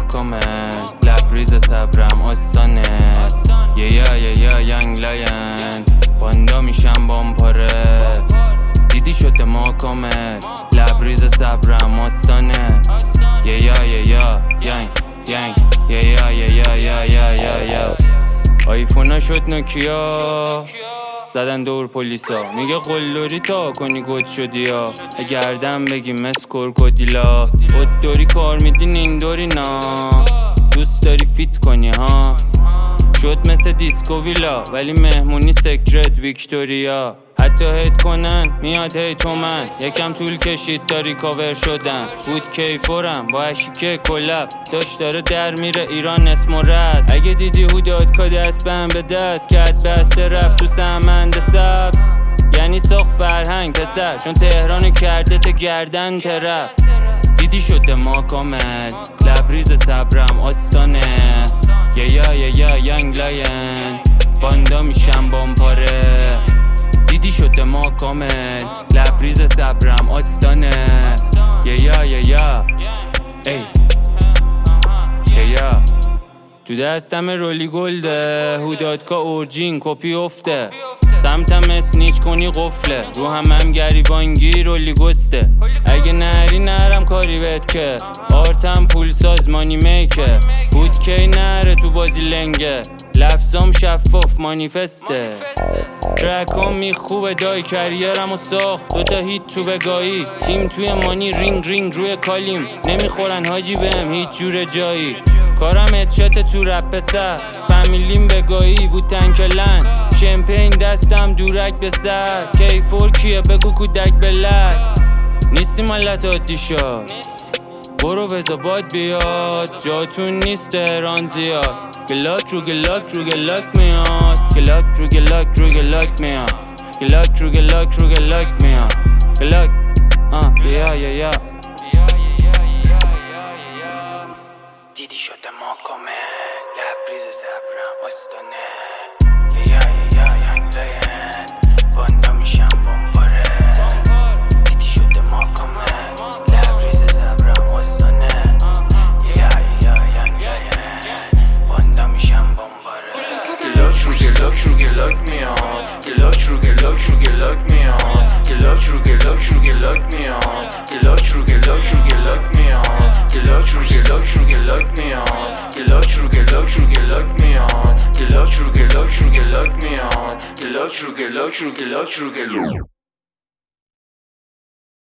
محکمه، لبریز صبرم آستانه. یا ینگ لاین باندا میشم بامپاره. دیدی شده محکمه، لبریز صبرم آستانه. یا آیفونا شد نوکیا، زدن دور پلیسا. میگه قلدری تا کنی گد شدی یا گردن بگی مس کرکودیلا. خودداری کار میدین این دوری نا، دوست داری فیت کنی ها. شد مثل دیسکو ویلا ولی مهمونی سکرت ویکتوریا. حتی هیت کنن میاد هیت من، یکم طول کشید تا ریکاور شدن. بود کیفورم با اشیکه کلب، داشت داره در میره ایران اسم و رست. اگه دیدی هوداد که دست بهم به دست کرد بسته رفت تو سمند سبز. یعنی ساخت فرهنگ پسر، چون تهران کرده تا گردن ترپ. دیدی شده ما کامل، لبریز صبرم آستانه. یا ینگ لاین باندا میشم بامپاره. دیدی شده ما کامل، لبریز صبرم آستانه. یا تو دستم رولی گلده، هودادکا اورجین کپی افته. سمتم اسنیچ کنی قفله، رو هم گریبانگی رولی گسته. اگه نری نرم کاری بهت که، آرتم پول ساز مانی میکه. بود کی نره تو بازی لنگه، لفظام شفاف مانیفسته. ترکام میخوبه دای کریرم و ساخت، دوتا هیت تو بگاهی. تیم توی مانی رینگ روی کالیم، نمیخورن حاجی بهم هیچ جور جایی. کارم ادشات تو رپ پسر، فامیلیم بگاهی ووتن کلن. شمپین دستم دورک به سر، کیفور کیه بگو کودک بلک. نیستی مالت عادی شد، برو بزا باد بیاد. جاتون نیست تهران زیاد، گلاک رو گلاک میاد. گلاک رو گلاک میاد. گلاک رو گلاک میاد. گلاک یا دیدی شده محکمه، لبریز صبرم آستانه. یا ینگ لاین باندا میشم بامپاره. دیدی شده محکمه، لبریز صبرم آستانه. یا ینگ لاین باندا میشم بامپاره. گلاک رو گلاک میاد. گلاک رو گلاک میاد. گلاک رو گلاک میاد. گلاک رو گلاک میاد. گلاک رو گلاک میاد. گلاک رو گلاک میاد. گلاک رو گلاک میاد. گلاک رو گلاک میاد. گلاک رو گلاک